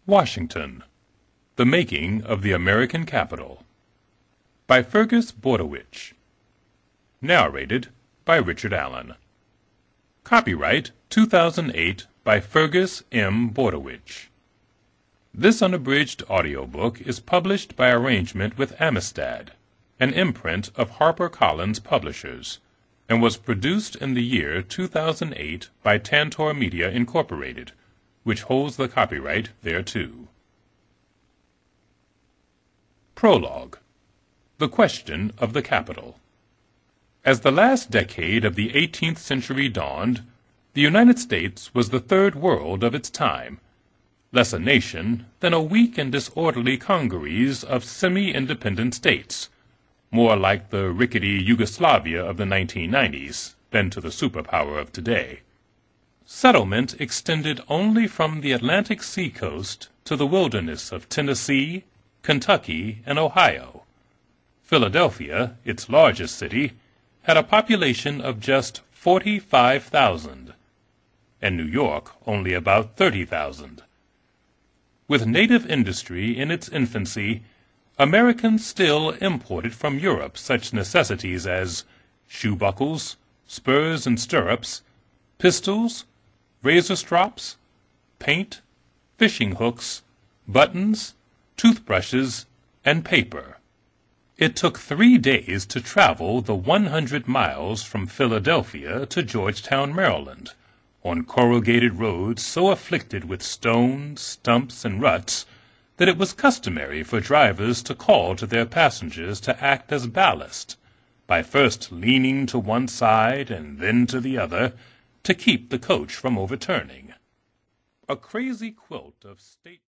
Washington, The Making of the American Capitol, by Fergus Bordewich. Narrated by Richard Allen. Copyright 2008 by Fergus M. Bordewich. This unabridged audiobook is published by arrangement with Amistad, an imprint of HarperCollins Publishers, and was produced in the year 2008 by Tantor Media, Incorporated, which holds the copyright thereto. Prologue. The Question of the Capitol. As the last decade of the 18th century dawned, the United States was the third world of its time, less a nation than a weak and disorderly congeries of semi-independent states, more like the rickety Yugoslavia of the 1990s than to the superpower of today. Settlement extended only from the Atlantic seacoast to the wilderness of Tennessee, Kentucky, and Ohio. Philadelphia, its largest city, had a population of just 45,000, and New York only about 30,000. With native industry in its infancy, Americans still imported from Europe such necessities as shoe buckles, spurs and stirrups, pistols, razor strops, paint, fishing hooks, buttons, toothbrushes, and paper. It took 3 days to travel the 100 miles from Philadelphia to Georgetown, Maryland, on corrugated roads so afflicted with stones, stumps, and ruts that it was customary for drivers to call to their passengers to act as ballast, by first leaning to one side and then to the other, to keep the coach from overturning. A crazy quilt of state